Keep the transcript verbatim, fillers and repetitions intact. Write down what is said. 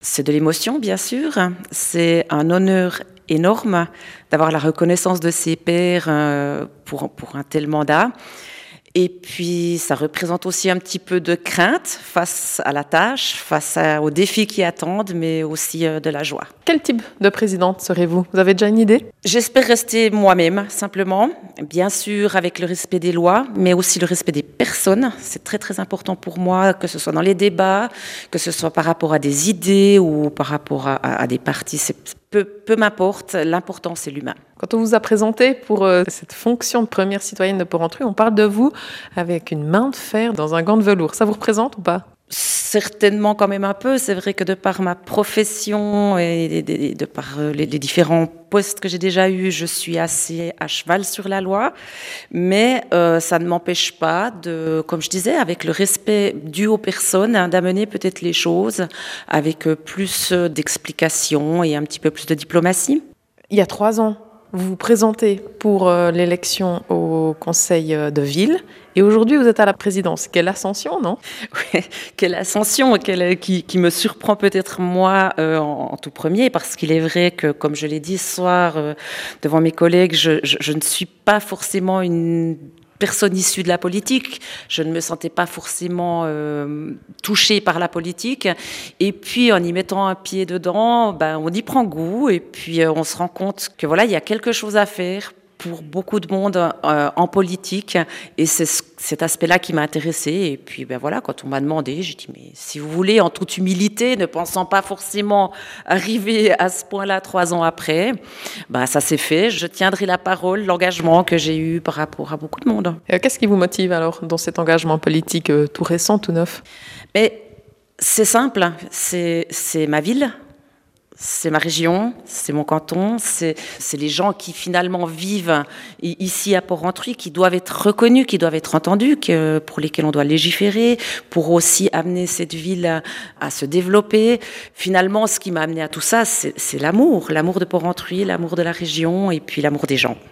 C'est de l'émotion, bien sûr. C'est un honneur énorme d'avoir la reconnaissance de ses pairs euh, pour, pour un tel mandat. Et puis, ça représente aussi un petit peu de crainte face à la tâche, face à, aux défis qui attendent, mais aussi euh, de la joie. Quel type de présidente serez-vous? Vous avez déjà une idée? J'espère rester moi-même, simplement. Bien sûr, avec le respect des lois, mais aussi le respect des personnes. C'est très, très important pour moi, que ce soit dans les débats, que ce soit par rapport à des idées ou par rapport à, à, à des partis. C'est, peu, peu m'importe, l'important, c'est l'humain. Quand on vous a présenté pour euh, cette fonction de première citoyenne de Porrentruy, on parle de vous avec une main de fer dans un gant de velours. Ça vous représente ou pas? Certainement quand même un peu. C'est vrai que de par ma profession et de, de par les, les différents postes que j'ai déjà eus, je suis assez à cheval sur la loi. Mais euh, ça ne m'empêche pas, de, comme je disais, avec le respect dû aux personnes, hein, d'amener peut-être les choses avec plus d'explications et un petit peu plus de diplomatie. Il y a trois ans, vous vous présentez pour euh, l'élection au conseil de ville et aujourd'hui vous êtes à la présidence. Quelle ascension, non? Oui, quelle ascension quelle, qui, qui me surprend peut-être moi euh, en, en tout premier, parce qu'il est vrai que, comme je l'ai dit ce soir euh, devant mes collègues, je, je, je ne suis pas forcément une personne issue de la politique. Je ne me sentais pas forcément euh, touchée par la politique. Et puis, en y mettant un pied dedans, ben, on y prend goût. Et puis, euh, on se rend compte que voilà, il y a quelque chose à faire pour beaucoup de monde euh, en politique. Et c'est cet aspect-là qui m'a intéressée. Et puis, ben voilà, quand on m'a demandé, j'ai dit, mais si vous voulez, en toute humilité, ne pensant pas forcément arriver à ce point-là trois ans après, ben ça s'est fait. Je tiendrai la parole, l'engagement que j'ai eu par rapport à beaucoup de monde. Euh, qu'est-ce qui vous motive alors dans cet engagement politique euh, tout récent, tout neuf? Mais c'est simple, c'est, c'est ma ville. C'est ma région, c'est mon canton, c'est, c'est les gens qui finalement vivent ici à Porrentruy, qui doivent être reconnus, qui doivent être entendus, que, pour lesquels on doit légiférer, pour aussi amener cette ville à, à se développer. Finalement, ce qui m'a amené à tout ça, c'est, c'est l'amour, l'amour de Porrentruy, l'amour de la région et puis l'amour des gens.